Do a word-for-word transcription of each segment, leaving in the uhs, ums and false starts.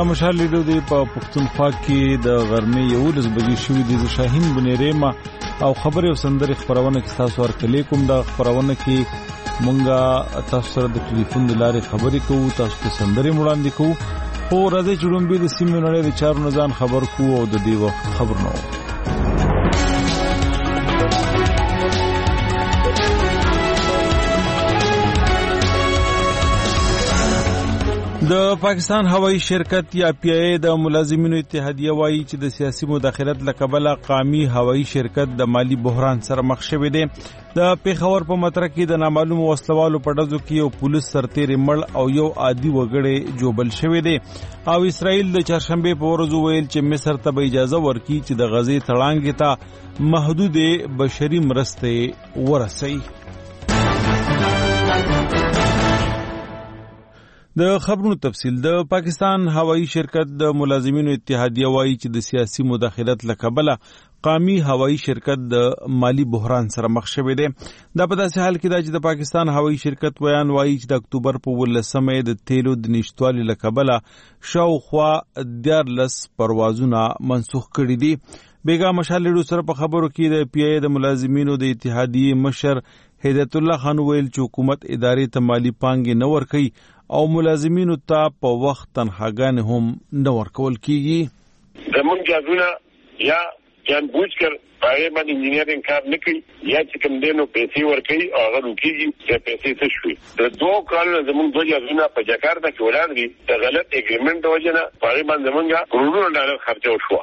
مشال لیدو دی په پښتونخوا کې د غرمې یولس بجې شوې دي. د شاهین بنیریما او خبرې او سندرې خبرونه کې تاسو ورکلې کوم. د خبرونه کې مونږه تاسو سره د ټلیفون د لارې خبرې کوو، تاسو ته سندرې وړاندې کوو. خو راځي چې لومبي د سیمې نړۍ د چارو نه ځان خبر کوو او د دې وخت خبر نه وو. د پاکستان هوایی شرکت یا پی ای د ملازمینو اتحادیه وایي چې د سیاسي مداخلت لکبله قومي هوایی شرکت د مالی بحران سره مخ شوی دی. د پیښور په متره کې د نامعلوم وسلوالو په ډزو کې یو پولیس سرتیری مړ او یو عادي وګړی جوبل شوی دی. او اسرائیل د چهارشنبه په ورځ ویل چې مصر ته به اجازه ورکړي چې د غزې تړانګې ته محدود بشري مرستې ورسوي. د خبرونو تفصیل. د پاکستان هوایی شرکت د ملازمینو اتحادیه وایي چې د سیاسي مداخلت لکبله قومي هوایی شرکت د مالی بحران سره مخ شوی دی. دا په داسې حال کې ده چې د پاکستان هوایی شرکت ویان وایي چې د اکتوبر په ولسمه د تیلو د نشتوالي لکبله شاوخوا دیارلس پروازونه منسوخ کړي دي. بیگا مشال لیدو سره په خبرو کې د پی ای د ملازمینو د اتحادیه مشر هدایت الله خان ویل چې حکومت ادارې ته مالی پانګې نه ورکوي او ملازمینو ته په وخت تنخواګانې هم نه ورکول کیږي. زموږ جازونه یا جان بوج کر پاره باندې انجینرینګ کار نه کوي یا چې کوم دینو پیسې ورکوي او هغه روکیږي چې پیسې څه شوي. د دوه کالونو زموږ دوه جازونه په جاکارتا کې ولاړ دي. د غلط اګریمنټ د وجه نه پاره باندې زموږ کروڑونو ډالر خرچه وشوه.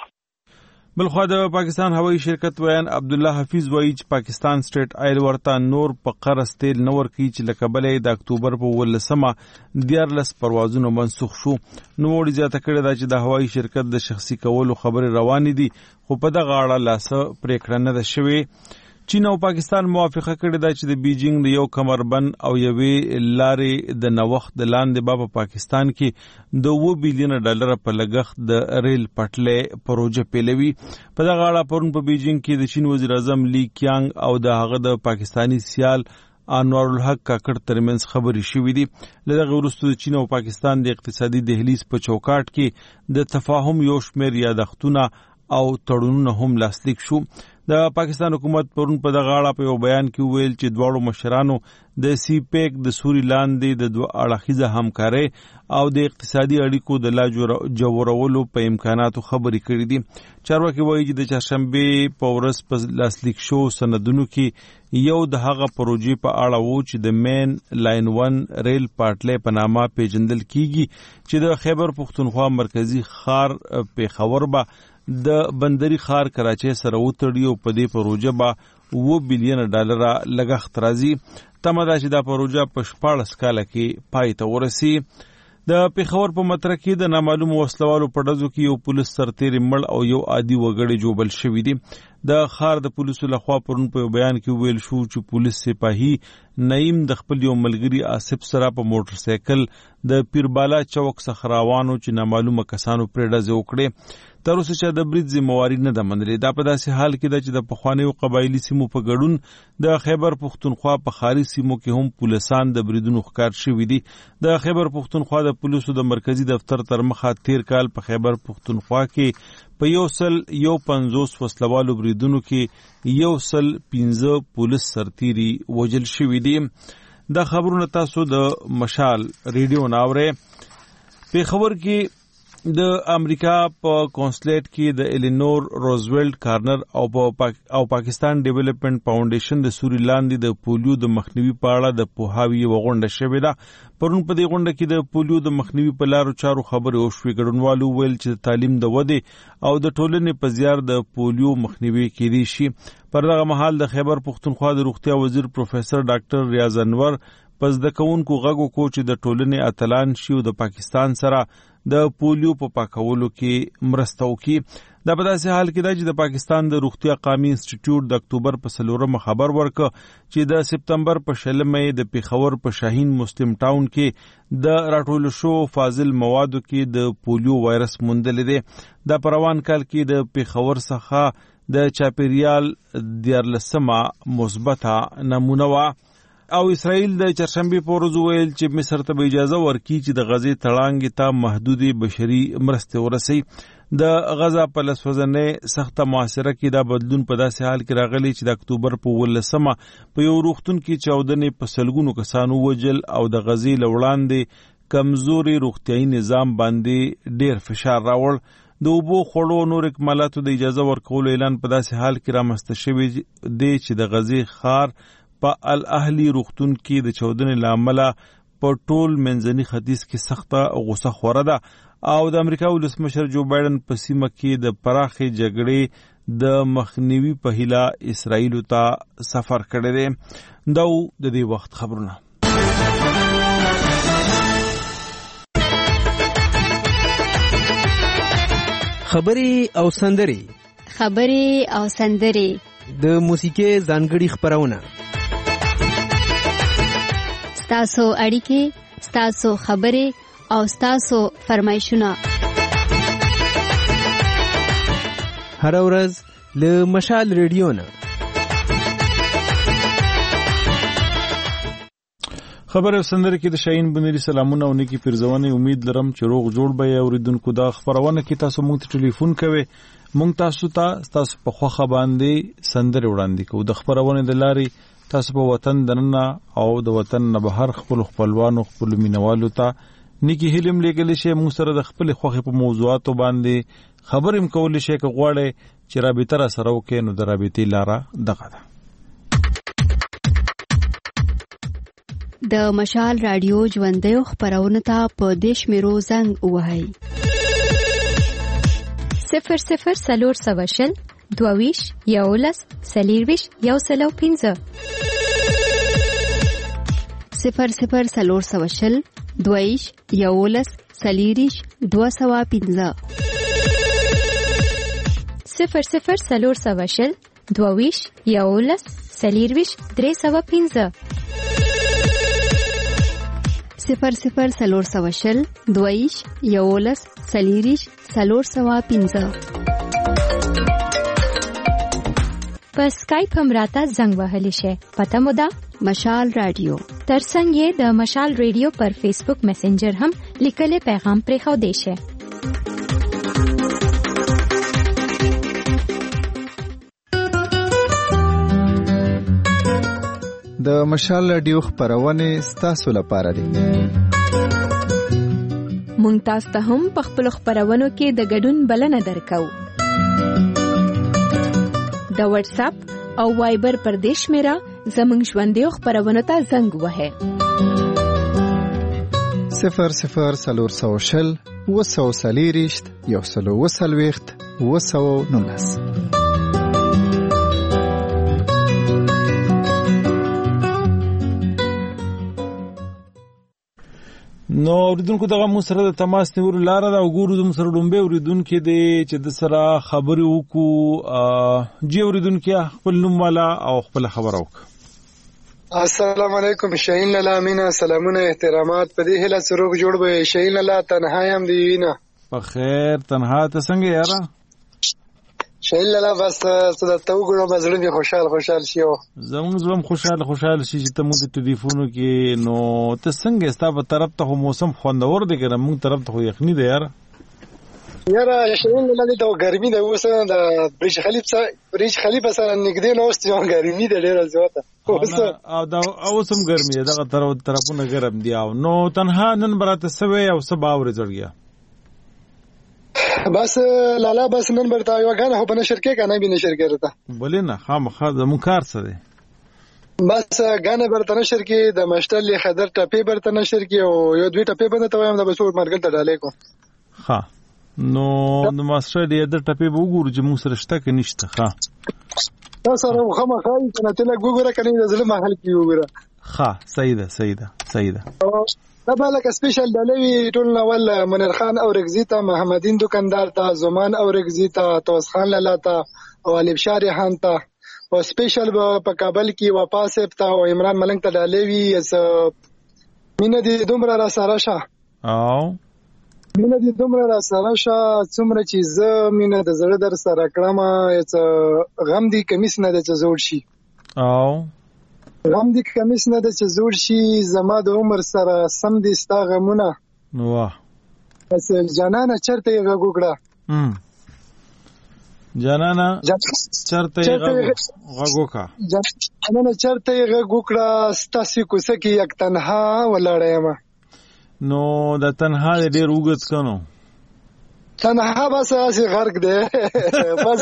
بلخوا د پاکستان هوایی شرکت ویان عبدالله حفیظ وایي چې پاکستان سټیټ آیل ورته نور په قرض تیل نه ورکوي چې له کبله د اکتوبر په ولسمه دیارلس پروازونه منسوخ شو. نوموړي زیاته کړې ده چې د هوایی شرکت د شخصي کولو خبرې روانې دي خو په دغه اړه لاسه پریکړه نه ده شوې. چین او پاکستان موافقه کړې ده چې د بیجینګ د یو کمربند او یوې لارې د نوښت د لاندې به په پاکستان کې د اوه بیلیونه ډالر په لګښت د ریل پټلۍ پروژه پیلوي. په دغه اړه پرون په بیجینګ کې د چین وزیر اعظم لی کیانګ او د هغه د پاکستانی سیال انوار الحق کاکړ ترمنځ خبرې شوې دي. له دغه وروسته د چین او پاکستان د اقتصادي دهلیز په چوکاټ کې د تفاهم یو شمېر یادښتونه او تړونونه هم لاسلیک شو. د پاکستان حکومت پرون په دغه اړه په یو بیان کې ویل چې دواړو مشرانو د سی پیک د سوري لاندې د دوه اړخیزه همکارۍ او د اقتصادي اړیکو د لا جوړولو په امکاناتو خبرې کړې دي. چارواکي وایي چې د چهارشنبه په ورځ په لاسلیک شو سندونو کې یو د هغه پروژې په اړه وو چې د مین لاین ون ریل پټلۍ په نامه پیژندل کیږي چې د خیبر پښتونخوا مرکزی ښار پیښور به د بندري ښار کراچۍ سره وتړي او په دې پروژه به اوه بیلیونه ډالر لګښت راځي. تمه ده چې دا پروژه په شپاړس کاله کې پای ته ورسي. د پیښور په متره کې د نامعلوم وسلوالو په ډزو کې یو پولیس سرتیری مړ او یو عادي وګړی جوبل شوی دی. د ښار د پولیسو لخوا پرون په بیان کې ویل شو چې پولیس سپاهي نعیم د خپل یو ملګری آصف سره په موټر سایکل د پیربالا چوک څخه روانو چې نامعلومه کسانو پرې ډزې وکړې. تر اوسه چې د برید ذمہواري نه ده منلې. دا په داسې حال کې ده چې د پخوانیو قبایلي سیمو په ګډون د خیبر پښتونخوا په ښاري سیمو کې هم پولیسان د بریدونو ښکار شوي دي. د خیبر پښتونخوا د پولیسو د مرکزی دفتر تر مخه تیر کال په خیبر پښتونخوا کې په یو سل یو پنځوس وسلوالو بریدونو کې یو سل پنځه پولیس سرتیري وژل شوي دي. دا خبرونه تاسو د مشال ریډیو ناوره. پیښور کې د امریکا په کونسلیټ کې د الینور روزویلټ کارنر او پاک او پاکستان ډیولپمنٹ فاونډیشن د سوري لاندې د پولیو د مخنیوي په اړه د پوهاوی وغونډه شوې ده. پرون په دې غونډه کې د پولیو د مخنیوي په لارو چارو خبرې وشوې. ګډونوالو ویل چې تعلیم د ودې او د ټولنې په زیار د پولیو مخنیوي کېدی شي. پر دغه مهال د خیبر پښتونخوا د روغتیا وزیر پروفیسر ډاکټر ریاض انور پس د کوونکو غږ وکړو چې د ټولنې اتلان شي او د پاکستان سره د پولیو په پاکولو کې مرسته وکړي. دا په داسې حال کې ده چې د پاکستان د روغتیا قومي انسټیټیوټ د اکتوبر په څلورمه خبر ورکړ چې د سپتمبر په شلمه د پیښور په شاهین مسلم ټاون کې د راټول شو فاضل موادو کې د پولیو وایرس موندل دي. دا په روان کال کې د پیښور څخه د چاپیریال دیارلسمه مثبته نمونه وه. او اسرائیل د چهارشنبه په ورځ ویل چې مصر ته به اجازه ورکړي چې د غزې تړانګې ته محدود بشري مرستې ورسوي. د غزا په لسوځنې سخته محاصره کې دا بدلون په داسې حال کې راغلی چې د اکتوبر په ولسمه په یو روغتون کې چاودنې په سلګونو کسانو وجل او د غزې له وړاندې کمزوري روغتیايي نظام باندې ډیر فشار راوړ. د اوبو خوړو نور اکمالاتو د اجازه ورکولو اعلان په داسې حال کې رامنځته شوی دی چې د غزې ښار په الاهلي روغتون کې د چاودنې له امله په ټول منځني ختیځ کې سخته غوسه خوره ده او د امریکا ولسمشر جو بایدن په سیمه کې د پراخې جګړې د مخنیوي په هیله اسرائیل ته سفر کړی دی. دا د دې وخت خبرونه. خبري او سندري خبري او سندري د موسیقي ځانګړي خبرونه. ستاسو اړیکې، ستاسو خبري او ستاسو فرمایشونه هر ورځ له مشال ریډیو نه. خبر او سندره کې د شاهین بنيري سلامونه او نیکی پیرزوانه. امید لرم چې روغ جوړ به اوریدونکو دا خبرونه کې تاسو مونږ ته ټلیفون کوئ، مونږ تاسو ته تاسو په خوخه باندې سندره وړاندې کوو. د خبرونه د لارې تاسو په وطن دننه او د وطن نه بهر خپل خپلوانو خپل مینوالو ته نیکی هلم لګل شي. مونږ سره د خپل خوخه په موضوعاتو باندې خبرې کول شي که غواړي چې رابطه را سره وکړي نو د رابطې لاره دغه ده. د مشال رادیو ژوندۍ خبرونه ته په دیش میرو زنګ وهاي صفر صفر سلور سواشل دوویش یولس سلیرویش یو سلو پینزه صفر صفر سلور سواشل دوویش یولس سلیریش دو سوا پینزه صفر صفر سلور سواشل دوویش یولس سلیرویش درې سوا پینزه صفر صفر سلور سواشل دویش یولس سلیریش سلور سوا پینزه. په سکایپ هم راته زنګ وهلی شي. پته مو ده مشال رادیو. ترڅنګ یې د مشال رادیو پر فیسبوک میسنجر هم لیکل پیغام پرې خو دی شي. د مشال رادیو خبرونه ستاسو لپاره دي. مونږ تاسو ته هم په خپل خبرونو کې د ګډون بلنه درکو. د واتس اپ او وایبر پر دیش میرا زمنګ ژوندۍ خبرونه ته زنګ وهه. صفر صفر سلور سوشل وسو سلیریشت یو سلو وسلويخت وسو نونس. نو اوریدونکو دغه مو سره د تماس نیولو لاره دا وګورو. د سره ډومبه اوریدونکو دی چې د سره خبرې وکړو. جی اوریدونکو خپل نوم والا او خپل خبر وکړه. السلام علیکم شاهین لاله امینا سلامونه احترامات. په دې هله سروغ جوړ به شاهین لاله تنها هم دی وینا. په خیر تنها ته څنګه یاره شاهین لاله بس څه د تو ګړو بزړه می خوشحال خوشحال شيو. زموږ زم خوشحال خوشحال شي چې ته موږ د ټلیفونو کې نو ته څنګه ستا په طرف ته موسم خوندور دی کنه موږ طرف ته یخنی دی یاره. یاره شاهین لاله د ګرمي د اوسه د بریج خلیفه بریج خلیفه سره نږدې نو اوس یو ګرمي دی ډیره زیاته. او دا اوسم ګرمي دی دغه طرف طرفونه ګرم دی او نو تنها نن براته سوي او سبا ور زړګیا. بس لالا بس نن برتا یو غانه په نشر کې کنه به نشر کړتا بولې نه خامخا زمون کار څه دی. بس غانه برتا نشر کې د مشتل خضر ټپی برتا نشر کې او یو دوی ټپی باندې ته وایم د بسور مرګل ته ډالې کو. ها نو د ماستر دی د ټپی وګورو چې موږ سره شته کې نشته. ها تاسو سره خامخا کنه ته لا ګوګره کنه د ظلم محل کې وګوره. ها صحیح ده صحیح ده صحیح ده. دا بالک سپیشل دلوي ټول نوول منیر خان او رگزیتا محمدین دکاندار تا زمان او رگزیتا توس خان لالاتا او علي بشار خان تا او سپیشل په کابل کې واپس پتا او عمران ملنګ ته دلوي اس مینه دي دومره را سره شه او مینه دي دومره را سره شه څومره چې ز مینه د زړه در سره کړم اس غم دي کمیس نه د زوړ شي او غم دې کمیس نه ده چې زوړ شي زما د عمر سره سم دي ستا غمونه. واه بس جانانه چرته یې غږ وکړه. جانانه چرته یې غږ وکړه. جانانه چرته یې غږ وکړه ستاسې کوڅه کې یک تنها ولاړه یم. نو د تنها دې ډېر اوږد که نو؟ تنها بس هسې غرق دی بس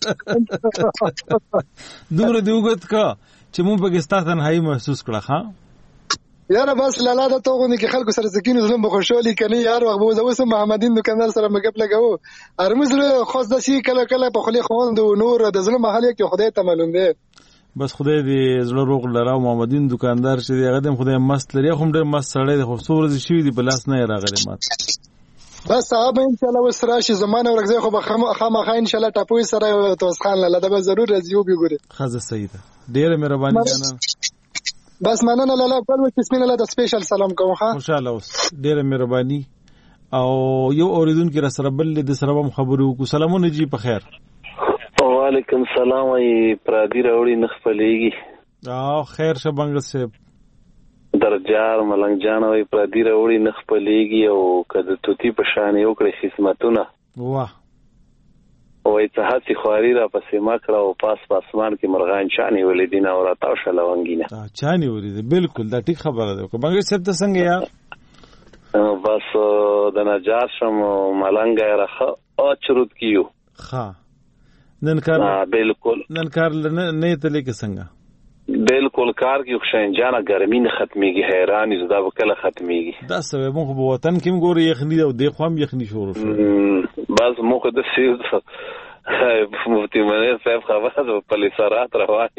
دومره دې اوږد که چې مونږ پکې ستا تنهایي محسوس کړه. ښه یاره بس لالا د تو غوندې کې خلکو سره سکینو زلم به خوشحالي کني یار وخت به اوس محمدین دکاندار سره مګپ لګو ارمز له خاص داسې کله کله په خلی خوند نور د زړه محل کې خدای ته معلوم دی. بس خدای دې زړه روغ لره. محمدین دکاندار چې هغه دې خدای مست لري خو ډېر مست سړی دی خو څو ورځې شوي دي په لاس نه یې راغلی مات. بس صاحب ان شاء الله اوس راشي زمانه ورغځي خو به خامخا ان شاء الله ټاپوي سره توس خان لاله دا به ضرور راځي او به ګوري. خزه صحیح ده ډېره مهرباني جانان. بس مننه لاله بل وخت بسم الله د سپیشل سلام کوم. ښه خوشاله اوس ډېره مهرباني. او یو اوریدونکو را سره بل د سره هم خبرو کو. سلامونه جی په خیر. وعلیکم سلام. ای پرادی راوړي نخپلېږي. او خیر شه بنګ صاحب درجار ملنګ جان وای پرادی راوړي نخپلېږي او کده توتی په شان یو کړی خدمتونه. واه وای ته هڅې خواري را پسې ما کړه او پاس پاسمان کې مرغان چانې ولیدین او راتاو شله ونګینه. چانې ولید بالکل دا ټیک خبره ده. بنګ صاحب ته څنګه یار؟ بس د نجار شم ملنګ راخه او چرود کیو. ښه نن کار بالکل نن کار نه ته لیک څنګه؟ بالکل کار کې خوشین جانا ګرمي نه ختميږي حیران زدا وکړه ختميږي. دا سبب مخ په وطن کې ګوري یخني او د خوام یخني شروع شو. بس مخ د سیو مفتي منیر صاحب خبره ده پولیسارات رواني.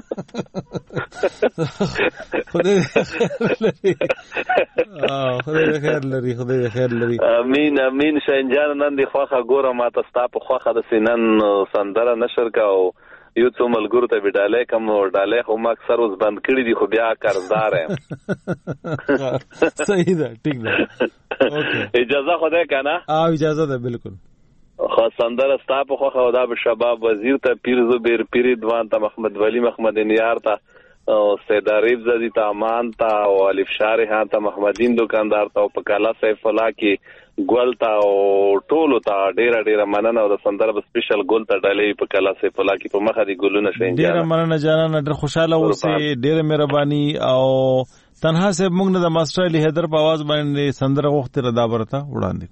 خدای خدای خیر لري خدای خیر لري. امين امين شنجان نن دی خوخه ګوره ما ته ستا په خوخه د سینن سندره نشر کا او یو څو ملګرو ته وډاله کوم وډاله خو ما اکثر اوس بند کړی دي خو بیا قرضدار یم. صحیح ده ټیک ده. اوکے اجازه خو ده کنه؟ اه اجازه ده بالکل. خاص سندره ستا په خوخه او دا به شباب وزیر ته پیر زبیر پیر دوان ته محمد ولی محمد نیار ته او سید عریب زدی ته امان ته او الف شارح ته محمدین دکاندار ته او په کالا سیف الله کې ګول ته او ټولو ته ډیره ډیره مننه او د سندره په سپیشل ګول ته ډالې په کالا سیف الله کې په مخه دي ګلونه شین. ډیره مننه جانان ډېر خوشاله اوسې ډیره مهرباني. او تنها صاحب موږ نه د ماستر علي حیدر په आवाज باندې سندره وخت را دا برته وړاندې.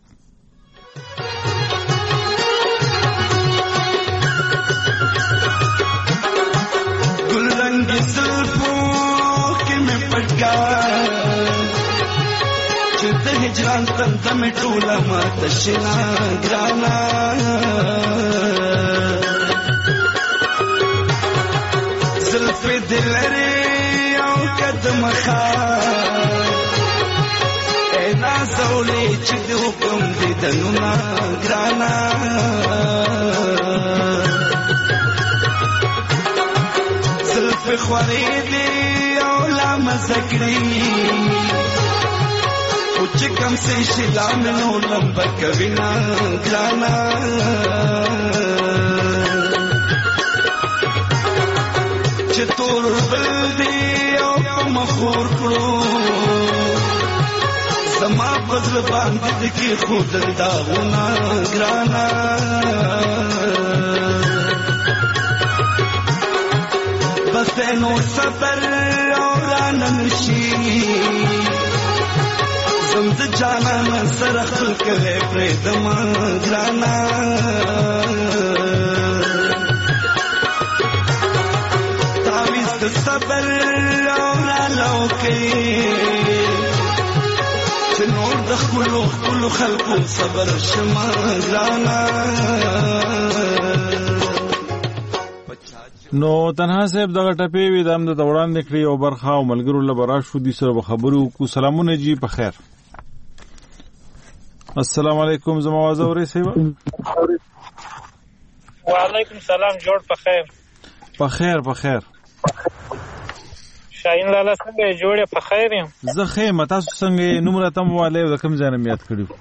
ګل رنگ زلفو کې مې پټکا چې د هجران تنده مې ټوله ماته شنا ګرانا زلفې دې لرې او قدم خان ای نازولې چې د حکم دې دنونه ګرانا زلفې خوارې دې او لا مزګړې چې کم سي شلام نو لمبا کوینا ګرانا چې تور بل دی او مخور کړو زما بزر باندې کې خود داونه ګرانا بس نو صبر او رانشي زمد جانا سره خپل کوي پرې دما ګرانا تاویز د صبر او رالو کې چې نور د خپل خپل خلکو صبر شما ګرانا. نو تنها صاحب دغه ټپې وي دام د دوړان نکړي او برخه او ملګرو لبرا شو دي سره خبرو کو. سلامونه جی په خیر. السلام علیکم زما आवाज اورئ سیوا؟ وعلیکم سلام جوړ په خیر. په خیر په خیر. شاهین لالا څنګه جوړه په خیر یم؟ زه خیم تاسو څنګه نمبر تم والے د کوم ځای نه یاد کړیو؟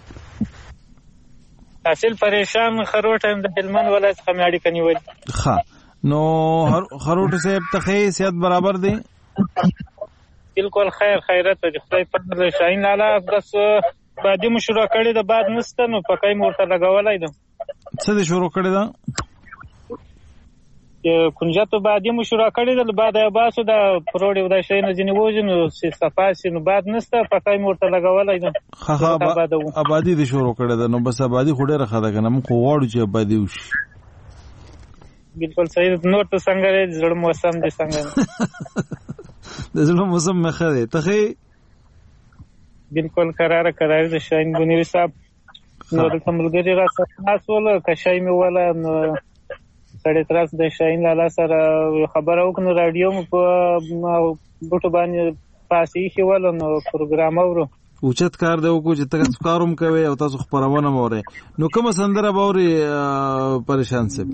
حاصل پریشان خروټ هم د هلمند ولایت خمیاړي کني وای. ښه نو خروټ صاحب ته خې صحت برابر دی؟ بالکل خیر خیرت دی خدای په دې شاین لاله بس بعدی مو شروع کړی د بعد نسته نو پکای مورته لګولای دم څه دې شروع کړی دا کنجاتو بعدی مو شروع کړی د بعد باسو د پروړې ودای شي نه ځنی وژنو سي صفاسي نو بعد نسته پکای مورته لګولای دم خا خا آبادی دې شروع کړی دا نو بس آبادی خډه راخه ده کنه مخ وړو چې آبادی وشي بالکل صحیح نور ته څنګه دې زړه موسم دې څنګه د زړه موسم مخه ده ته بالکل قرار قرار د شاین بنیوي صاحب نو د تملګری را تاسو له کشای می ولا نو سړی تراس د شاین لاله سره خبر او کنه رادیو په بوټو باندې پاسې شي ول نو پروګرام اورو اوچت کار دی کو چې تاسو کاروم کوي او تاسو خبرونه موري نو کوم سندره باوري پریشان سي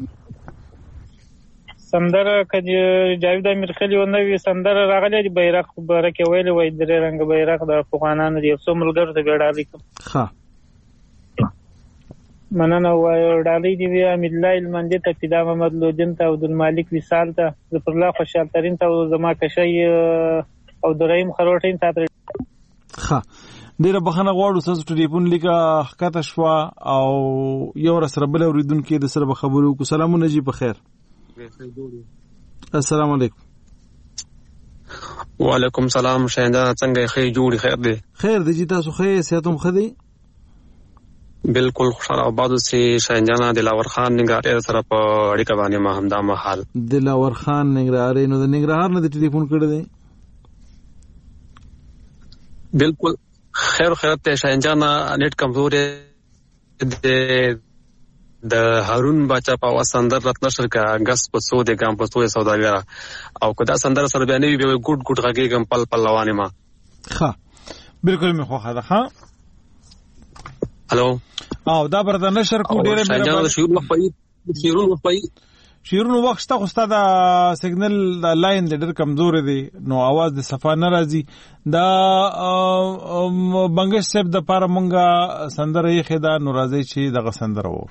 سندره کدی جاوید امیر خلی و نوې سندره راغلي دی بیرغ برکه ویل وای درې رنگ بیرغ د افغانانو دی څو ملګرو ته بیړالي ښه مننه وای ډالۍ دی وی امیر الله المندی ته پیدا محمد لودین ته عبد المالک وصال ته ظفر الله خوشحال ترین ته زما کشي او دریم خروټین ته ښه ډیره بخنه غواړو تاسو ټلیفون لیکه حقیقت شوا او یو سره بل اوریدونکو د سره خبرو کو سلامونه جی په خیر السلام علیکم وعلیکم سلام شایندا څنګه خیر جوړی خیر دی خیر دی جی تاسو خیر سیاتم خدي بالکل خوشاله آباد سي شایندا دلاور خان نګار سره په اړیکه باندې ما همدا محل دلاور خان نګار نو د نګرهار نه د ټلیفون کړی دی بالکل خیر خیرت ته شایندا نیټ کمزور دی د هارون بچا په وسندر رات نشر کا غس په سو د ګام په سو سوداګر او کدا سندر سره بیانې وی ګډ ګډ غږی ګم پل پل روانه ما ښه بالکل می خو خاله ښه هالو او دا بردا نشر کو ډیره مهرباني شروع وخپای شروع وخپای شیرونو وخت ته خوستا دا سیګنل دا لاین ډېر کمزور دی نو आवाज د صفه ناراضي دا بنگش صاحب د پاره مونږه سندره یې خدا ناراضي چې دغه سندره وو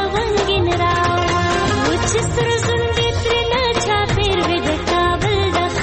Just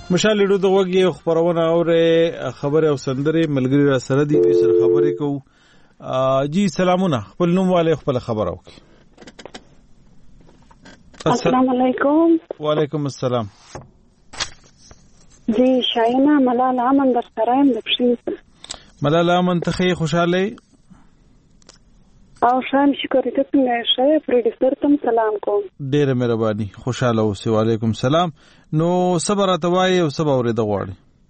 مشال ډو د وګي خبرونه او خبره او سندره ملګری را سره دي سره خبرې کوو. جی سلامونه، خپل نوم والے خپل خبر او السلام علیکم. وعلیکم السلام. جی شاینا ملال امن در سرایم د پښین. ملال امن ته خوشاله او شام شکر ته څنګه شې پروډوسر تم سلام کوم. ډېر مهرباني، خوشاله اوسئ. وعلیکم السلام. نو صبر اتوای او صبر اورې د غواړي.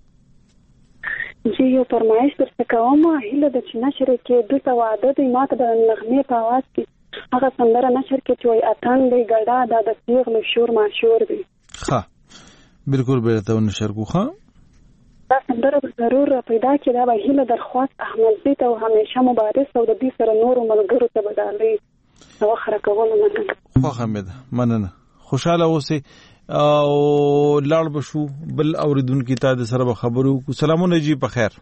جی یو فرمایش درته کوم، هله د نشر کې دغه وعده د ماته د نغمه په आवाज کې هغه سندره نشر کې چې وي اتن دی ګډا د پیغلو شور ما شور دی. ها بالکل به ته نشر کو. ها دا سندره ضرور پیدا کې دا به هله درخواست احمد دې ته همیشه مبارک او د دې سره نور ملګرو ته بدالي نو خره کول مننه. خو حمد مننه، خوشاله اوسئ او لاړ بشو بل اوریدونکو ته د سره خبرو کو. سلامونه جی په خیر.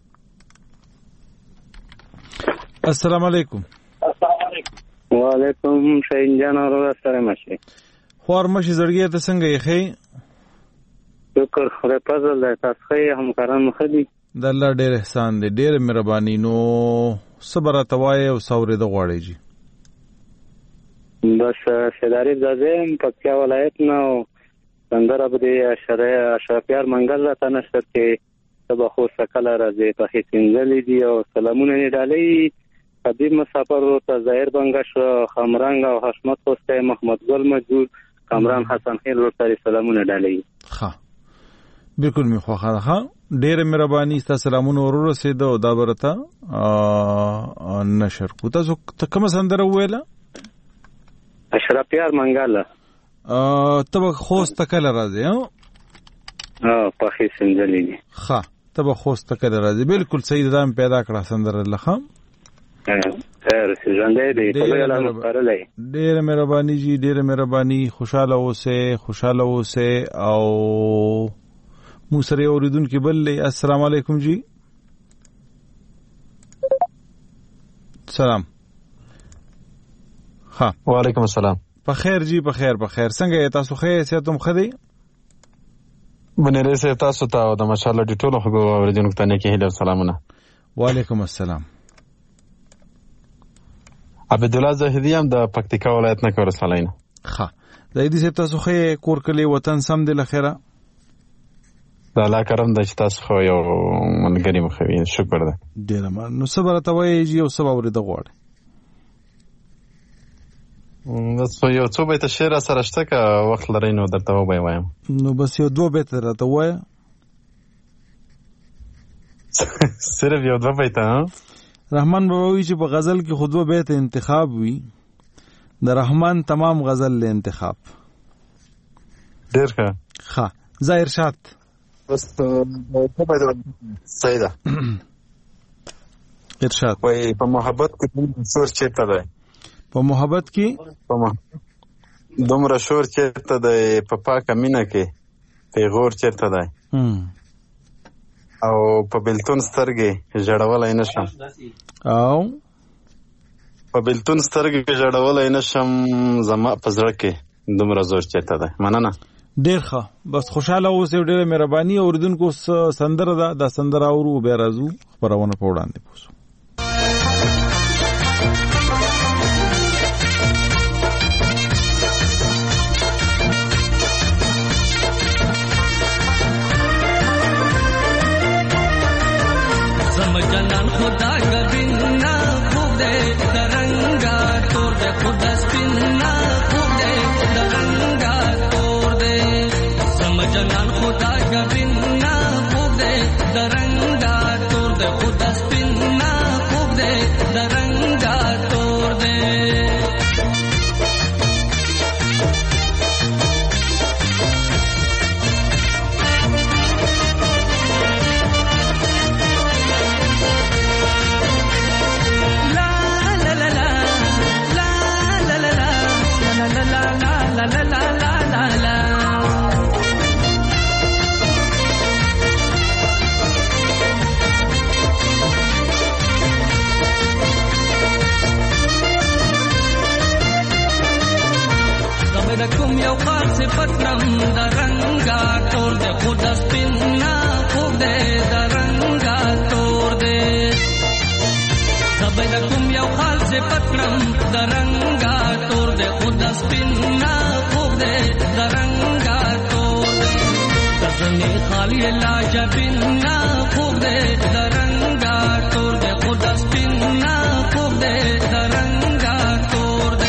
السلام علیکم. وعلیکم شاین جان اور سره مشه خور مشه زړګي ته څنګه یې خې؟ شکر خدای فضل ده، تاسو ښه همکاران مخدي د الله ډېر احسان دی، ډېر مهرباني. نو صبر اتوای او سورې د غواړي جی. بس شداري زازم پکتیا ولایت نو سندره بده اشاره اشرافیار منګل راته نشته کې تبه خو سکل راځي په هیڅ انځلې دی او سلامونه نه ډالۍ حبیب مسافر ته ظاهر بنگش خمرنګ او حشمت خوسته محمد ګل مجبور کامران حسن خیل ورته سلامونه ډالۍ. ها بالکل می خوخه ها ډېر مهرباني، ستاسو سلامونه ورور رسید او دا برته نشر کو. تاسو کوم سندره ویله؟ اشرافیار منګل. ا تبه خوست کله راځي؟ ها اه په هیڅ انځلې دی. ها تبه خوست کله راځي؟ بالکل صحیح دام پیدا کړه سندره لخم. خیر ژوندې دی په یلا مقرلې. ډېر مهرباني جی، ډېر مهرباني. خوشاله اوسه، خوشاله اوسه او مو سره اوریدونکو بل. السلام علیکم جی. سلام. ها وعلیکم السلام. په خیر جی، په خیر په خیر. څنګه تاسو خیر ساتم خدي؟ بنره سه تاسو ته د ماشاءالله د ټولو خو اوریدونکو ته نه کې هله سلامونه. وعلیکم السلام. عبد الله زاهدی هم د پکتیکا ولایت نه کور سلام. ها زاهدی سه تاسو خیر کور کلی وطن سم د لخره. د الله کرم د تاسو خو یو منګری مخوي، شکر ده. ډیر ما نو صبر ته وایي جی او صبر ورته غواړي. بس یو څو بیت شعر سره شته کا وخت لري نو درته وای وایم. نو بس یو دوه بیت راته وای. صرف یو دوه بیت ها. رحمان بابا وی چې په غزل کې خود دوه بیت انتخاب وی، د رحمان تمام غزل له انتخاب. ډیر ښه. ها ظاهر شات بس دوه بیت صحیح ده. ارشاد وای په محبت کې څور چیرته ده؟ په محبت کې په دومره شور چیرته ده؟ په پاکه مینه کې پیغور چیرته ده؟ او په بلتون سترګې ژړولای نشم او په بلتون سترګې ژړولای نشم زما په زړه کې دومره زور چیرته ده؟ مننه. ډیر ښه. بس خوشاله اوسئ، ډیره مهرباني. اوریدونکو سندره ده، دا سندره اورو بیا راځو خبرونه په وړاندې پوسو. जलान खुदा गबिना खूब दे तरंगा तोड़ दे खुदा स्पिना खूब दे तरंगा तोड़ दे समझ जलान खुदा गबिना खूब दे तरंगा तोड़ दे खुदा स्पिना د کوم یو خاص صفت نم درنګا تور دې خود سپینا خوب دې درنګا تور دې سبې د کوم یو خاص صفت نم درنګا تور دې خود سپینا خوب دې درنګا تور دې تزنی خالی لا جبینا خوب دې درنګا تور دې خود سپینا خوب دې درنګا تور دې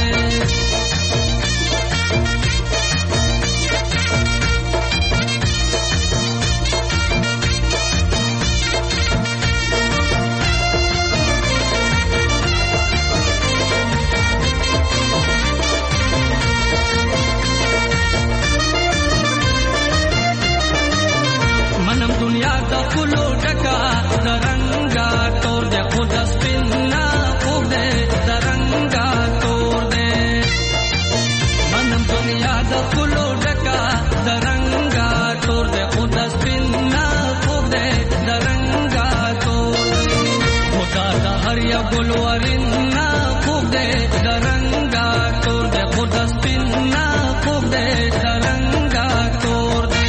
دنیا د کلو ډکا درنګا تور دې خود سپینا خوب دې درنګا تور دې منم دنیا د کلو ډکا درنګا تور دې خود سپینا خوب دې درنګا تور دې خدا د هر یو ګل ورنا خوب دې درنګا تور دې خود سپینا خوب دې درنګا تور دې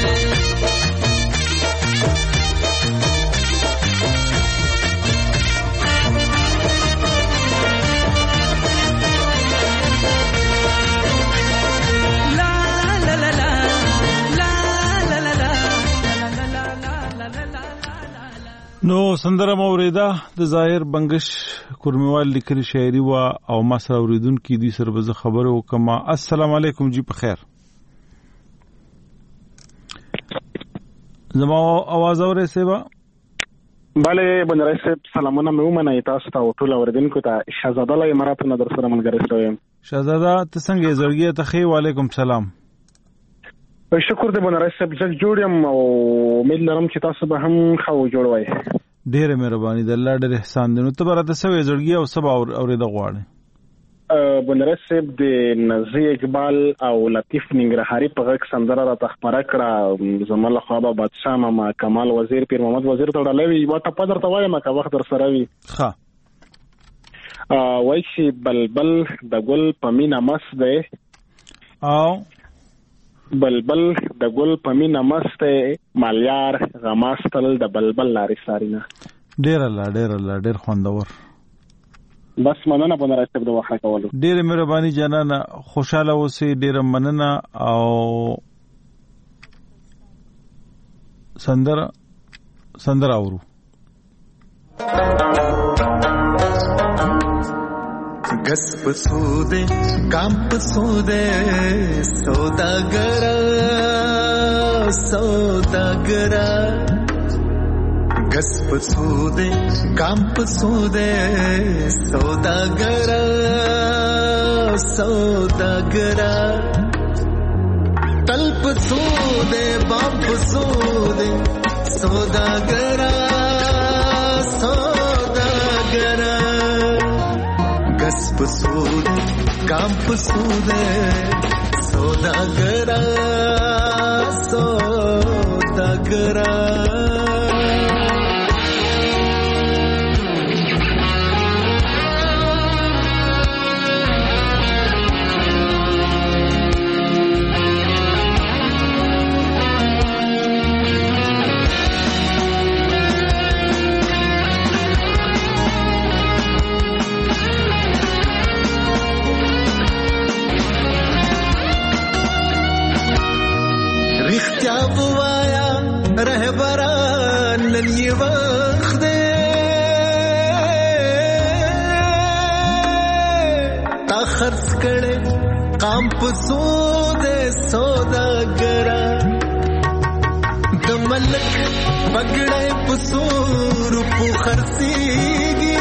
نو سندره موریدا د ظاهر بنگش کورمیوال لیکلي شاعري وا او ما سره اوریدونکو دي سره به خبره وکما. السلام علیکم جی په خیر زما आवाज اورئ سیبا bale بنرای صاحب سلامونه مې ومنئ تاسو ته ټول اوریدونکو ته شهزاده له امارات نه در سره ملګری شوم. شهزاده ته څنګه زړګي ته خی وعلیکم سلام. شکر دې بنرای صاحب زه جوړ یم او امید لرم چې تاسو به هم ښه جوړوئ. ډېره مهرباني د الله ډېر احسان دی. نو ته به راته څه وایې زړګي او څه به اورېده غواړې؟ بنرای صاحب د نازي اقبال او لطیف ننګرهاري په غږ سندره راته خپره کړه. زما له خوا به بادشاه ماما کمال وزیر پیر محمد وزیر ته وړلی وي. یوه ټپه درته وایم که وخت در سره وي. ښه وایي چې بلبل د ګل په مینه مست دی او بلبل د ګل په مینه مست دی مالیار غماستل د بلبل لارې ساري نه. ډېر الله ډېر الله ډېر خوندور. بس مننه بنرای صاحب د وخت کولو. ډېره مهرباني جانانه خوشاله اوسئ. ډېره مننه او سندره سندره اورو. गस पसूदे काम पसूदे सौदागरा सौदागरा गस पसूदे काम पसूदे सौदागरा सौदागरा तल पसूदे बाप पसूदे सौदागरा सौदागरा गस पसूदे काम पसूदे सौदागरा सौदागरा रहबरान नन ये वक्त दे ता खर्च करे काम पसूदे सौदागरा द मलक बगड़े पसूर पु खर्सीगी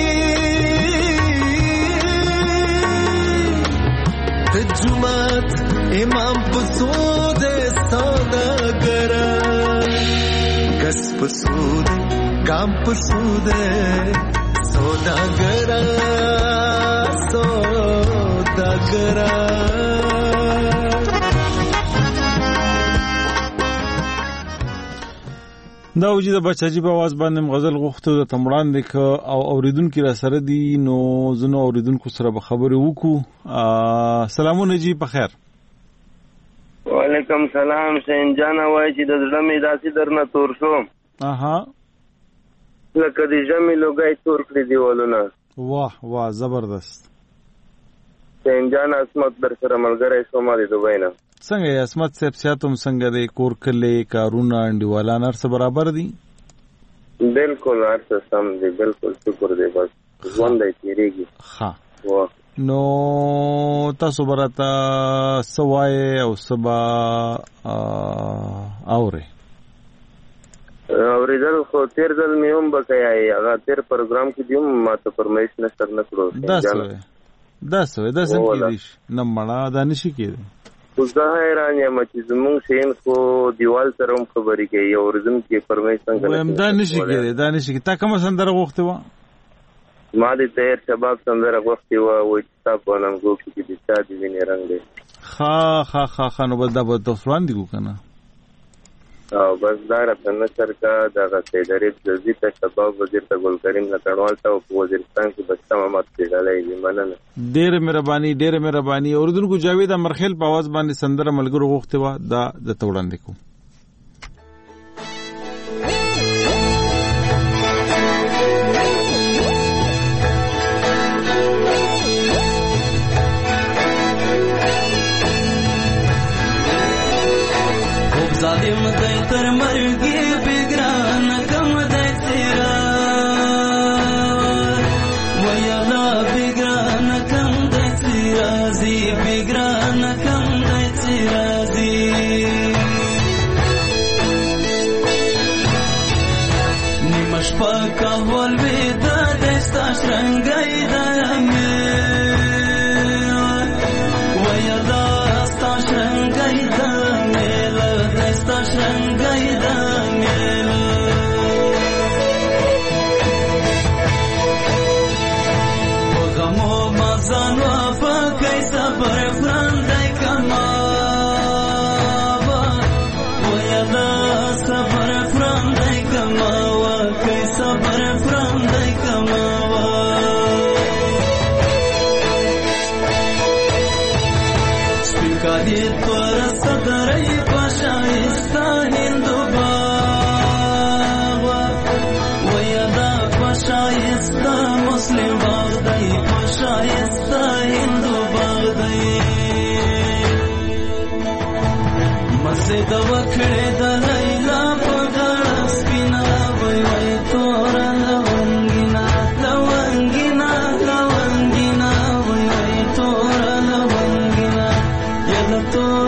जुमात इमाम पसूदे सौदागरा गस पसूदे काम पसूदे सौदागरा सौदागरा دا وجې د بچاجي په आवाज باندې غزل غوښتو د تمړان لیک او اوریدونکو را سره دي. نو زنو اوریدونکو سره به خبرې وکړو. سلامونه جی په خیر. وعلیکم سلام. شین جان وای چې د زړه مې داسې درنه تور شو اها لکه د ژمي لوګی تور کړی دیوالونه. واه واه زبردست. شین جان اسمت در سره ملګری شو ما د دوبۍ نه. څنګه یې اسمت صاحب سیاتم څنګه دی کور کلی کارونه انډیوالان هر څه برابر دي؟ بالکل هر څه سم دی بالکل شکر دی بس ژوند دی تیریږي. ها واه نو تاسو برته سوای او سبا اوري اوریدل خو تیر ځل مې هم بکایي هغه تیر پروګرام کې دیوم ما ته پرمیشن نشته نه کړو. دا سوې دا سوې دا څنګه کېږي نه مړه دا نشي کېږي. خو زه حیران یم چې زمونږ شین خو دیوال سره هم خبرې کوي او ورځم کې پرمیشن کوي دا نشي کېږي دا نشي کېږي. تا کوم سندره غوښته و؟ ما د تیر شباب سندره غوښتې وه وایي چې ستا په ننګو کې چې د چا د وینې رنګ دی. ښه ښه ښه ښه نو بس دا به تاسو وړاندې کړو که نه؟ او بس دا راته نشر کا دغه سیدریف جزي ته شباب وزیر ته ګل کریم لکړوال ته او په وزیرستان کې بچه محمد پیډالی دي. مننه ډېره مهرباني ډېره مهرباني. اورېدونکو جاوید امرخیل په اواز باندې سندره ملګرو غوښتې وه دا درته وړاندې کوو. ظالم دی تر مرګي بګران کم دی تیرا ویلا بګران کم دی تیرا زی بګران کم دی تیرا زی نیمش پاکا ول ودا دستا شرنګای دمه ویلا ستا شرنګای دمه sta shrangai da melo gamo mazano fa kai sabar frandai kama wa da sabar frandai kama wa kai sabar frandai kama spikadi par sadarai شایسته هندو باغ ویدا شایسته مسلم باغ دی شایسته هندو باغ دی مسجد وکړه د لیلا په غاړه سپینا وای وای تور لونګینا لونګینا لونګینا وای وای تور لونګینا یلا تور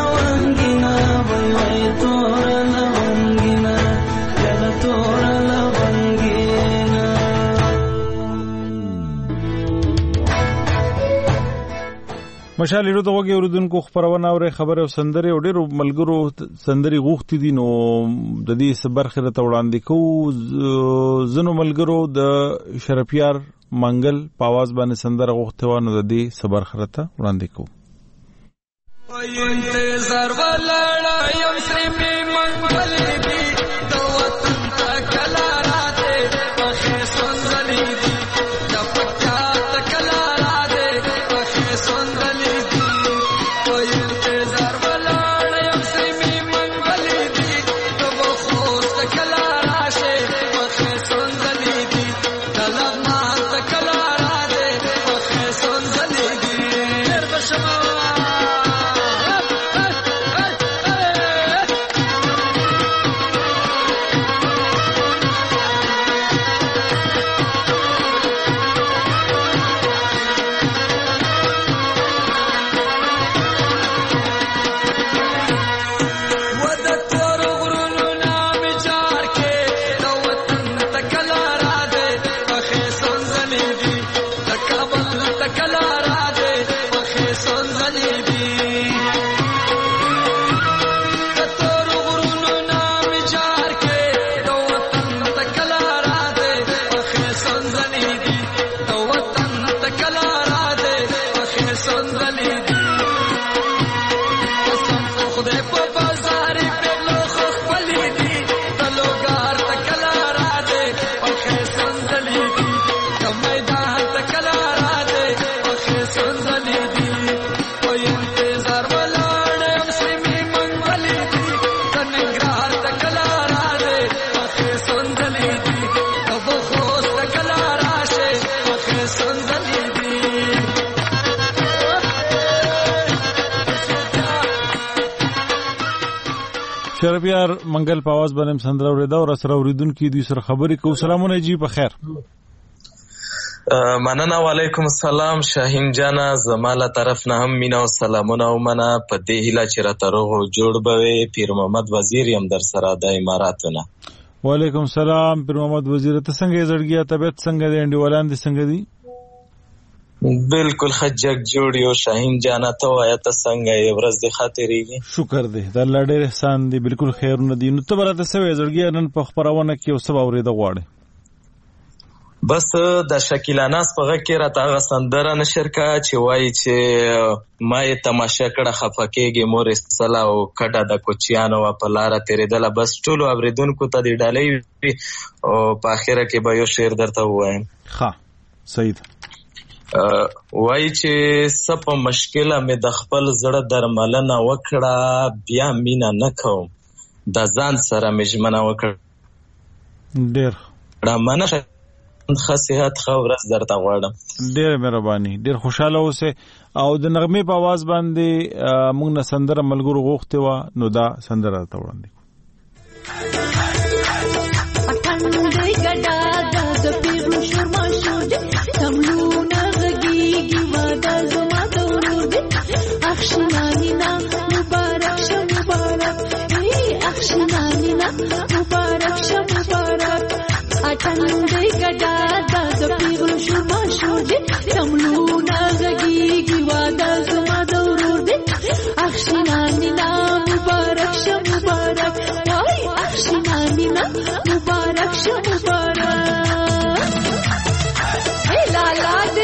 مشال ډیرو ته وګورئ اوردونکو خبرونه اوري خبره او سندري او ډیرو ملګرو سندري غوښتي دي نو د دې صبرخه ته وړاندې کوو. زنو ملګرو د شرفیار منګل په आवाज باندې سندره غوښته و نو د دې صبرخه ته وړاندې کوو. انتظار ولاړا یم سیمه منګل دی د وطن تکلا راته په سندري دی د پکا تکلا راته په سندري دی او انتظار ولاړا یم سیمه منګل دی د وخت تکلا راشه په سندري دی د لغما تکلا راته په سندري دی هر بشما Sarvala شرفیار منګل په आवाज باندې سندره اوریدا او سره اوریدونکو دوی سره خبرې کوو. سلامونه جی په خیر. مننه. وعلیکم السلام شاهین جانا، زماله طرف نه هم مینا او سلامونه او منه په دې هیله چې را تروغ جوړ بوي. پیر محمد وزیر هم در سره د اماراتونه. وعلیکم السلام پیر محمد وزیر، ته څنګه زړګیا طبيعت څنګه دی؟ انډیوالان دي څنګه دي؟ بالکل خجک جوړ یو شاهین جانا، ته وایې ته څنګه یې؟ ورځ دې خاطرېږي؟ شکر دی د الله ډېر احسان دی. بالکل خیرونه دي. نو ته به راته څه وایې زړګیا نن په خپرونه کې یو څه به اورېده غواړې؟ بس د شکیلا ناز په غږ کې راته هغه سندره نشر کا چې وایي چې ما یې تماشه کړه خفه کېږي مور استله او کډه د کوچیانو وه په لاره تېرېدله. بس ټولو اورېدونکو ته دې ډالۍ وي او په اخره کې به یو شعر درته ووایم. ښه صحیح ده. وایي چې څه په مشکله مې د خپل زړه درملنه وکړه، بیا مینه نه کوم د ځان سره مې ژمنه وکړه. ډېر مننه. ښه صحت ښه ورځ درته غواړم. ډېره مهرباني. ډېر خوشحاله اوسئ. او د نغمې په आवाज باندې موږ نه سندره ملګرو غوښتې وه، نو دا سندره راته وړاندې Atandai gada da da pigul shuma shudi tamluna zagigi wada zuma daurudi akhshinani na mubarak sha mubarak wai akhshinani na mubarak sha mubarak hey la la de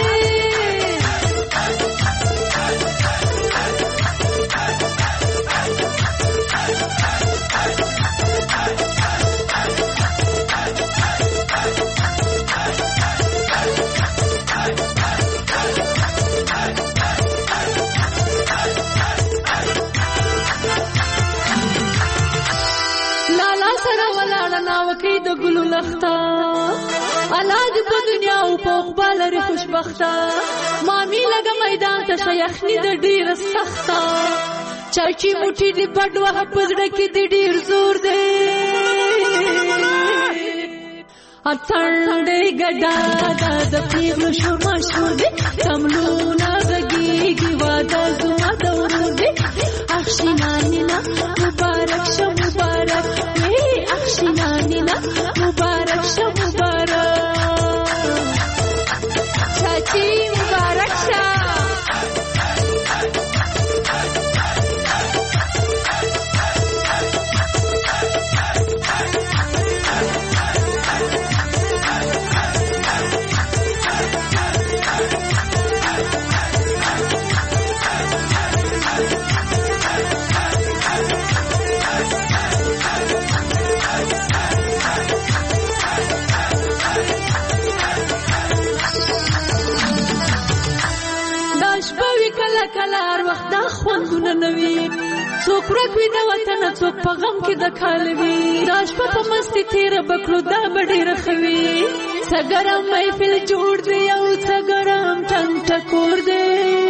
د ګلو لخته الاج په دنیا او په خپل لري خوشبخته مامي لګ میدان ته شيخني د ډیر سخته چاچی موټي دی پډوا پزړه کې د ډیر زور دی اتړې ګډا د پیغلو شورما شور دی تملونه غږیږي واده زما دور دی اخشینانی نا مبارک شه مبارک وی اخشینانی نا مبارک شه مبارک چاچی مبارک شه کلار وخت دا خوندونه نوي څوک ورکوي د وطن څوک په غم کې د کالوي دا شپه په مستی تیره بکړو دا به ډېره ښه وي څه ګرم محفل جوړ دی او څه ګرم ټنګ ټکور دی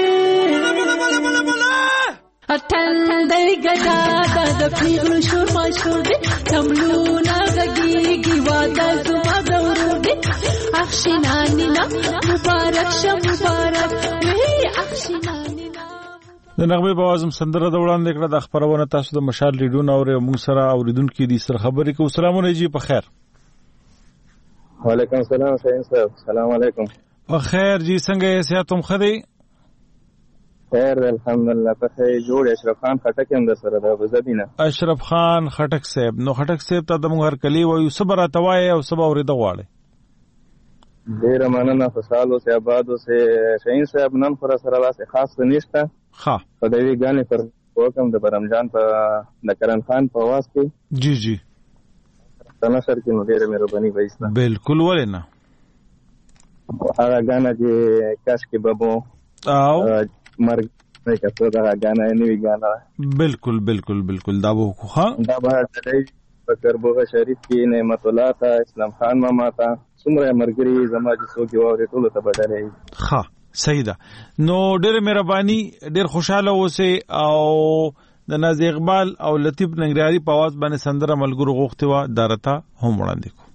اتندی ګډا دا د پیغلو شور ماشور دی تملونه غږیږي واده زما د ورور دی اخشینانی نا مبارک شه مبارک وی اخشینانی د نغمې په आवाज سندره د وړاندې کړه. د خبرونه تاسو د مشال ریډیو نو موږ سره اوریدونکو دي سره خبرې کوو. سلامونه جی په خیر. وعلیکم السلام شاهین صاحب. سلام علیکم. په خیر جی څنګه یې صحت هم ښه دی؟ خیر الحمدلله. په خیر جوړ. اشرف خان خټک هم در سره د ابوظبی نه. اشرف خان خټک صاحب. نو خټک صاحب ته د موږ هر کلی وایو صبر اتوای او صبر اورید غواړي. ډیر مننه. فسالو سے آبادو سے شاهین صاحب نن خور سره واسه خاص نشته. ها خدای غانې پر وکم د برمجان په د کرن خان په واس کې. جی جی تنه سر کې نو ډیره مهرباني وایسته. بالکل ولنه هغه غانا چې کاش کې بابو او مرګ نه کته دا غانا نه وی غانا. بالکل بالکل بالکل دا وو خو دا به د فکر بوغه شریف کې نعمت الله تا اسلام خان ماما تا څومره مرګري زما چې څوک واره ټول ته بدلې. ها صحیح ده. نو ډېر مهرباني. ډېر خوشاله اوسئ او د نازي اقبال او لطیف ننګرهاري په आवाज باندې سندره ملګرو غوښتي و دارته هم وړاندې کو.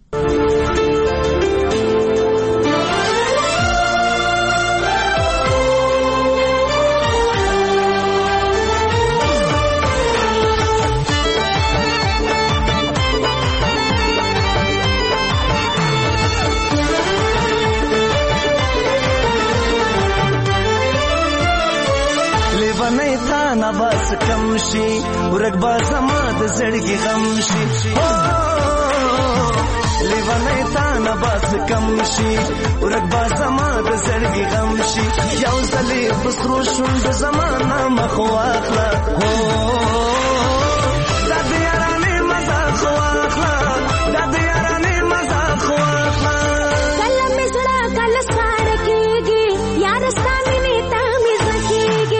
بس کم شي ورګ با زما د زړګي غم شي لیوانه تا نه بس کم شي ورګ با زما د زړګي غم شي یو ځلې بسرو شوند زمانه مخ واخله هو د دیارانه مزه خو واخله د دیارانه مزه خو واخله کله مزړه کله سار کېږي یار ستامي نه تامي زکیږي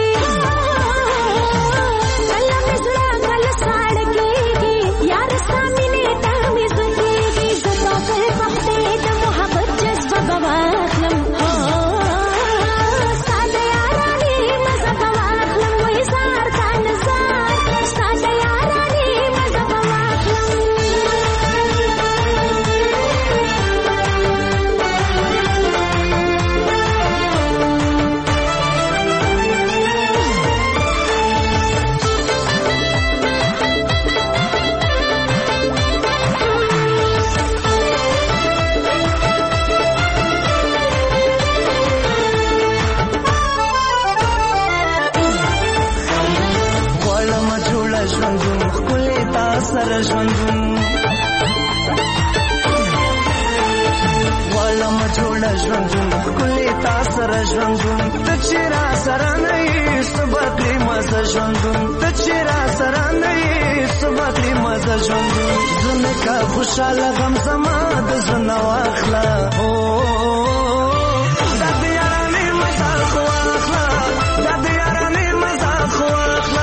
سره ژوندون والا ما جوړه ژوندون کله تا سره ژوندون ته چې را سره نه یې سبقې مزه ژوندون ته چې را سره نه یې سبقې مزه ژوندون زنه کا خوشاله غم زما د زنه واخله او د دیارانه مزه خو واخله د دیارانه مزه خو واخله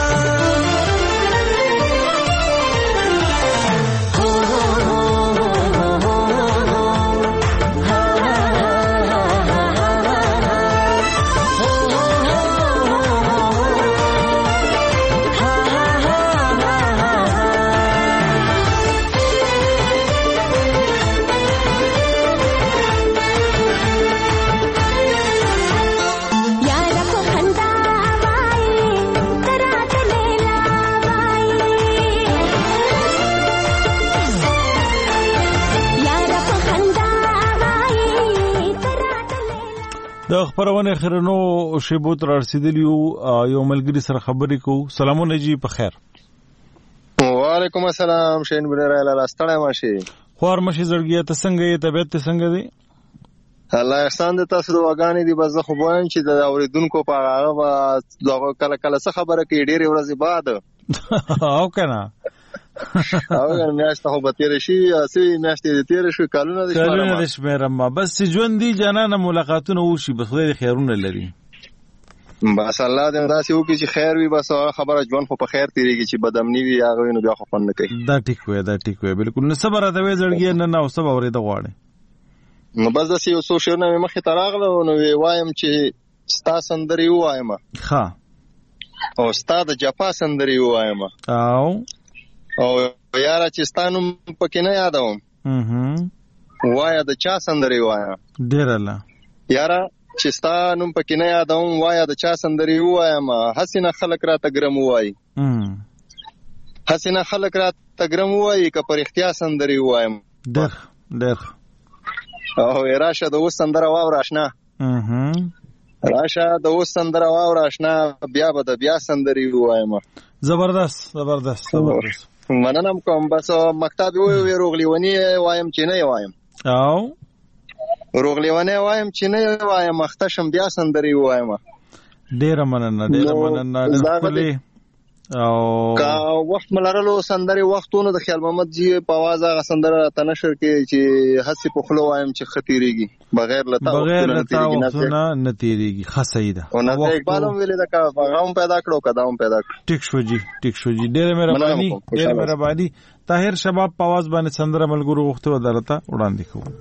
د خبرونه خرنو شیبو تر رسیدلی یو ملګری سره خبرې کو. سلامونه جی په خیر. وعلیکم السلام شین بلره لاله ستړی ماشي خور مشي زړګي ته څنګه یې طبيعت ته څنګه دی؟ الله احسان د تاسو وګانې دی بس خو وایم چې د اوریدونکو په هغه کله کله څه خبره کوي ډېری ورځې بعد او کنه او میاشت خو به تیر شي اسی میاشت دې تیر شو کلونه د شماره کلونه د شماره ما بس ژوند دي جنانه ملاقاتونه وشي بس خدای خیرونه لري بس الله دې راسي وکړي چې خیر وي بس خبره ژوند خو په خیر تیریږي چې بدامنی وي هغه نو بیا خو فن نه کوي دا ټیک وي دا ټیک وي بالکل نه صبر راته وي زړګي نه نه صبر اورې د غواړي نو بس د یو څو شعرونه مخې ته راغله نو وایم چې ستا سندري وایم ها او ستا د جپا سندري وایم او او یاره چې ستانو پکې نه یادوم اها وایا د چا سندري وایا ډیر الله یاره چې ستانو پکې نه یادوم وایا د چا سندري وایم حسینه خلک را تګرم وای حسینه خلک را تګرم وای که پر اختیار سندري وایم ډیر ډیر او راشه د اوس سندره واور آشنا اها راشه د اوس سندره واور آشنا بیا به د بیا سندري وایم زبردست زبردست زبردست مننم کوم بس مکتب وی روغلیونی وایم چې نه وایم او روغلیونی وایم چې نه وایم مختشم بیا سندري وایم ډیر مننه ډیر مننه خپل او کا وخت ملرلو سندري وختونو د خیال محمد جی په आवाज هغه سندره تنشر کې چې حسی په خلو وایم چې خطیریږي بغیر لتا بغیر لتا وختونه نتیریږي خسیده او نه اقبالم ویل دا کا غوم پیدا کړو کداوم پیدا کړ ټیک شو جی ټیک شو جی ډیر مهرباني ډیر مهرباني طاهر شباب په आवाज باندې سندره ملګرو وخت ودرته وړاندې کوم.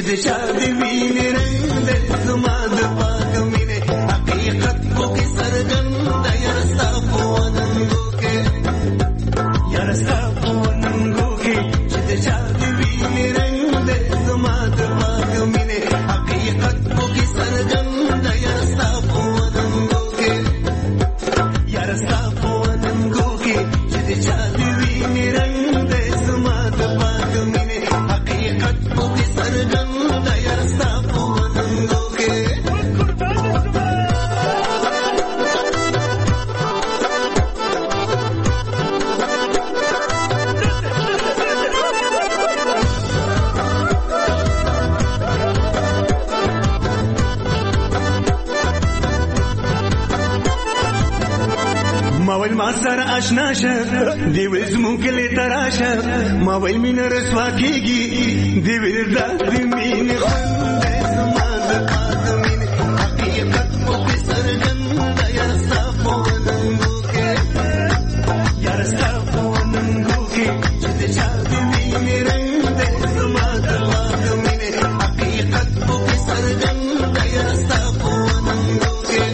د چا دی وینې رنګ دی زما د پاک مینې حقیقت کو کې سرګند یار ستا په وننګو کې یار ستا په وننګو کې چې د چا دی وینې رنګ دی زما د پاک مینې حقیقت کو کې سرګند یار ستا په وننګو کې یار ستا په وننګو کې چې د چا دی وینې رنګ دی زما د پاک مینې حقیقت کو کې سرګند یار ستا په وننګو کې ماول ما سره آشنا شه دی ویل زمون کلی تراشه ماول مين رسوا کیږي دی ویل دا دی مين خوند زما د پاک مين حقیقت په سرګند یار ستا په وننګو کې یار ستا په وننګو کې چې د چا دی مين رنګ دی زما د پاک مين حقیقت په سرګند یار ستا په وننګو کې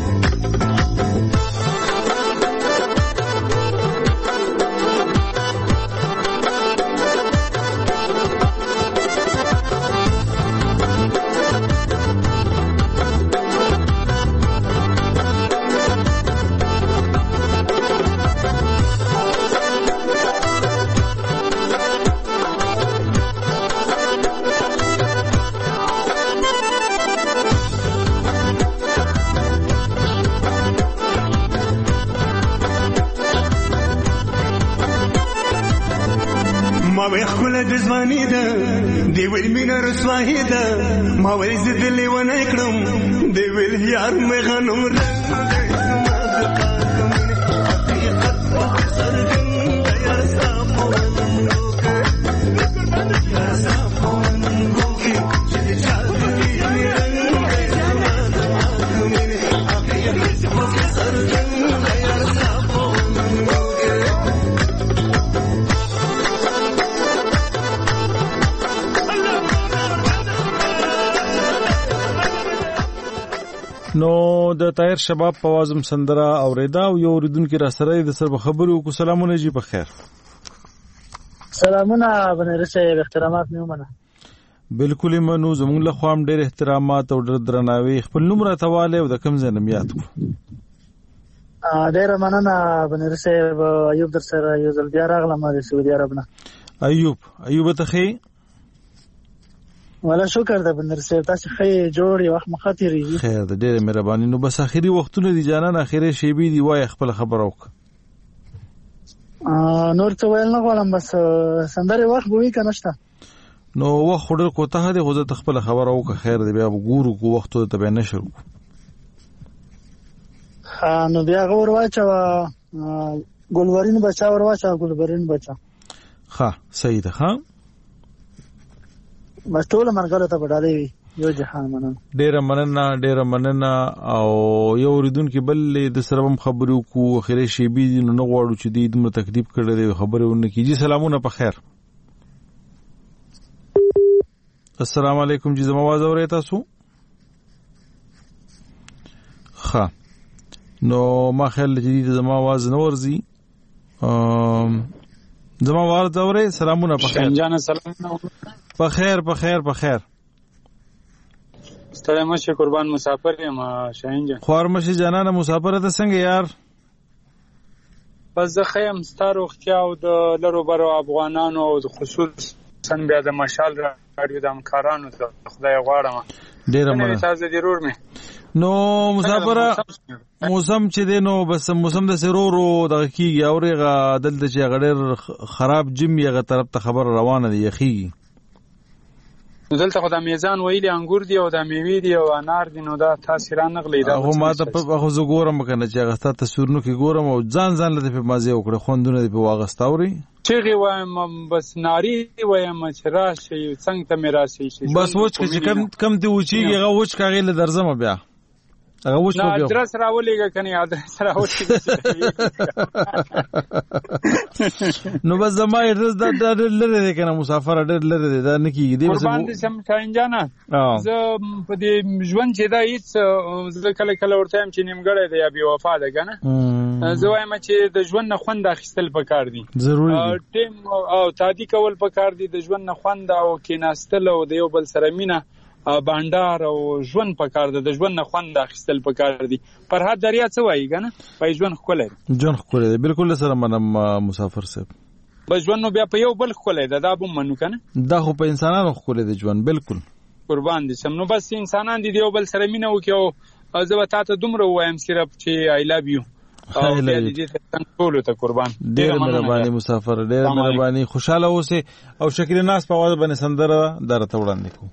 ما وی خپل د ځواني ده دی ویل مینه رسوایي ده ما وی زه دلې ونه کړم دی ویل یار مې غنم رنګ دی زما د پاک مینې حقیقت په سرګند یار ستا په وننګو کې یار ستا په وننګو کې چې د چا د وینې رنګ دی زما د پاک مینې حقیقت په سرګند یار ستا په وننګو کې نو د طاهر شباب په وازم سندره اوریدا او یو اوریدونکو را سره د سر خبرو کو سلامونه جی په خیر سلامونه بنرسه احترامات مې ومنه بالکل منو زموږ له خوام ډېر احترامات او ډېر درناوي خپل نوم راتواله او د کم ځنم یاد کو ډېر مننه بنرسه ایوب در سره یو ځل بیا راغلم د سعودي عرب نه ایوب ایوب ته خې ولا شکر ده بندرسه تاسو خې جوړ یو وخت مخاطري خیر ده ډېر مهرباني نو بس اخري وختونه دي جانان اخري شی بي دی وای خپل خبر اوک نور څه ویل نه غواړم بس سندره وخت بوي کنهشته نو وخت خورل کوته ده خو ته خپل خبر اوک خیر دی بیا ګورو کو وخت ته به نشر نو بیا غور واچو ګلورین بچا ور واچو ګلورین بچا ها صحیح ده ها بس ټول مرګره ته بدالې وي یو جهان مننه ډېر مننه ډېر مننه او یو اوریدونکو بل د سرهم خبرو کو اخیری شی بي نو نه غواړو چې د دې تکلیف کړي خبرونه کیږي سلامونه په خیر السلام علیکم جی زما आवाज اورئ تاسو ها نو ما خیال جديد زما आवाज نه ورزي زما आवाज اورئ سلامونه په خیر جان سلام په خیر په خیر په خیر ستړی مشه قربان مسافر یم شاهین جان خوار مشه جانانه مسافر ته څنګه یار بس زه خیم ستاره اختیا او د لرو برو افغانانو او خصوصا بیا د مشال راډیو د همکارانو ته خدای غواړم ډیر مننه تاسو ضرور می نو مسافر موسم چې دینو بس موسم د سرورو د کیږي اورغه دلته چې غډر خراب جیم یغه طرف ته خبر روانه دی یخي دلته خدای میزان ویلي انګور دی او د میوې دی او انار دی نو دا تاثیر نه غلی دا هغه ما ته په خو زګورم کنه چې هغه ستاسو تصویرونو کې ګورم او ځان ځان لته په مازه وکړه خوندونه په واغستاوري چیغي وایم بس ناری وایم چې راشي څنګه ته میراشي بس وڅ چې کم کم دی وچیږي هغه وڅ کاغې له درځم بیا هغه وښ نه ادرس راولېګه کني ادرس راولېګه نو بس زما ادرس دا ډېر لري دی کنه مسافر ډېر لري دی دا نه کیږي دی قربان دي سم شاین جانا زه په دې ژوند چې دا هیڅ زه کله کله ورته هم چې نیمګړی دی یا بې وفا ده کنه زه وایم چې د ژوند نه خوند اخیستل پکار دي ضروري ټیم او تادی کول پکار دي د ژوند نه خوند او کیناستل او د یو بل سره مینه باندار او ژوند پکار ده د ژوند نه خوند اخیستل پکار دي فرحت دریا څه وایي کنه په ژوند خولای ژوند خولای بالکل سره منم مسافر صاحب په ژوند نو بیا په یو بل خولای ده دا به منو کنه دا خو په انسانانو خولای دي ژوند بالکل قربان دي سم نو بس انسانان دي یو بل سره مینه وکي او زه به تاسو دومره وایم صرف چې آی لوف یو او دې ته ټول ته قربان ډېر مهرباني مسافر ډېر مهرباني خوشاله اوسه او شکر ناس په واده باندې سندره درته وړاندې کو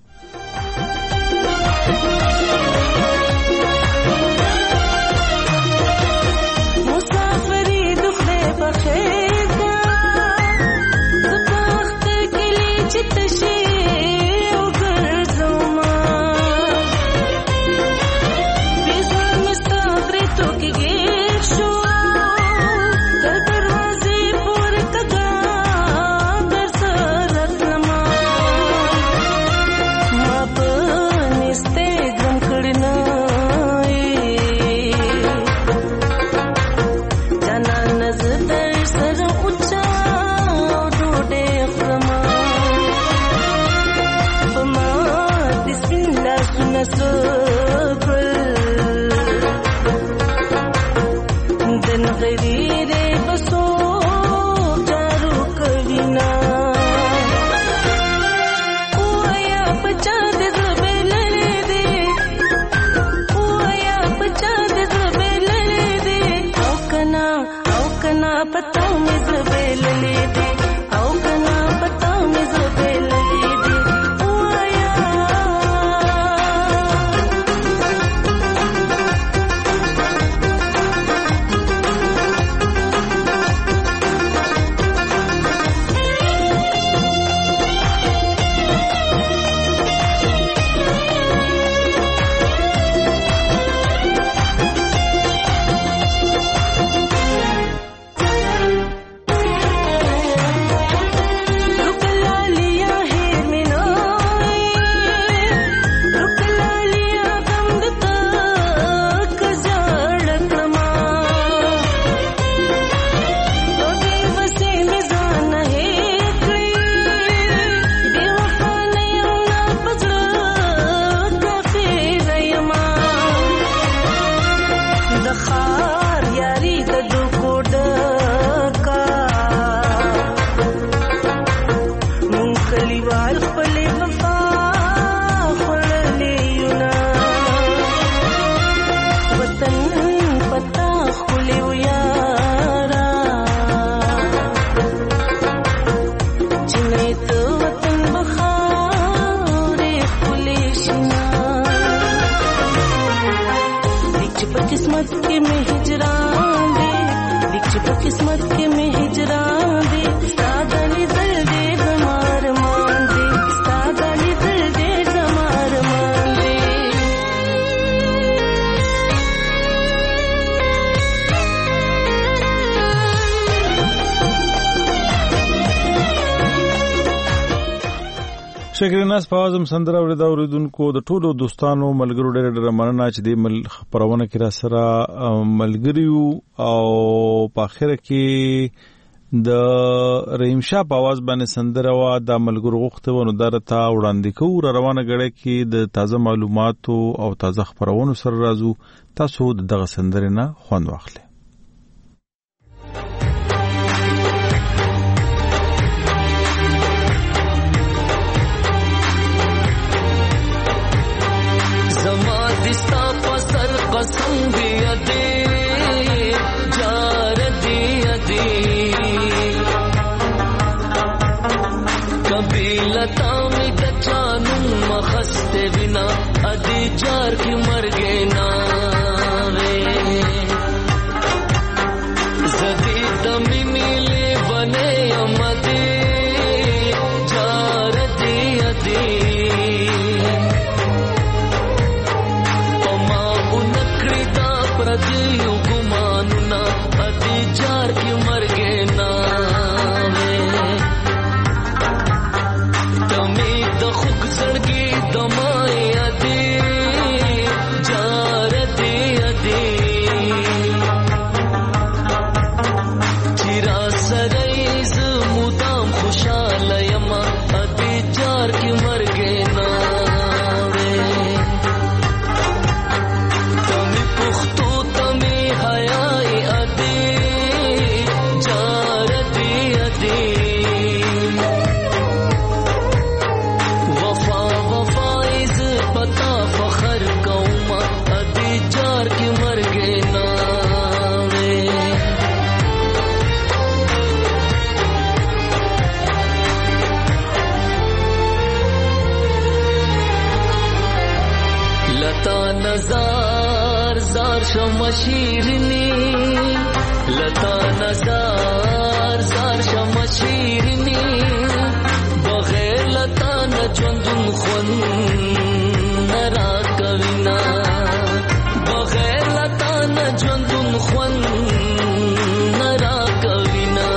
شکریناس په اعظم سندره وردا اوریدونکو د ټولو دوستانو ملګرو ډېر ډېر مننه چې د مل خبرونه کې را سره ملګریو او په اخر کې د رحیم شاه په आवाज باندې سندره وا د ملګرو غوښته ونه درته وړاندې کوو روانه غړې کې د تازه معلوماتو او تازه خبرونو سره راځو تاسو دغه سندره نه خوند واخلئ قسم دیا دے جار دیا دے کبھی لتا میں دچانوں مخستے بنا ادی جار کی مر گئے نا رے زدی دمی میلے بنے امدے جار دیا دے پما ان نزار زار شم شیرینی لتا نزار زار شم شیرینی بغیر لتا نه ژوندون خوند نه راکوینا بغیر لتا نه ژوندون خوند نه راکوینا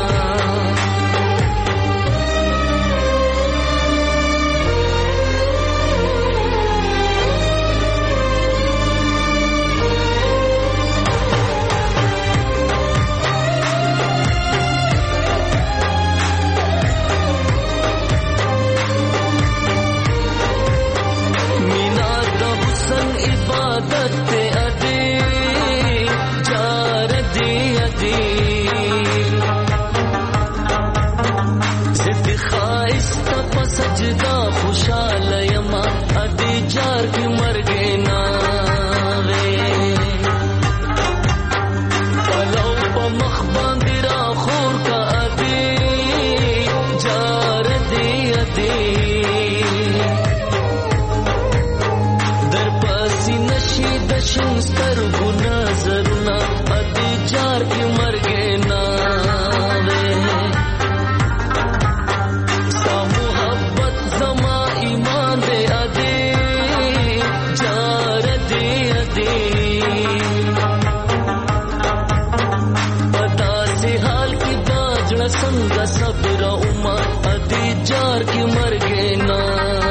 संग सब्र उमा अदी जार की मर गए ना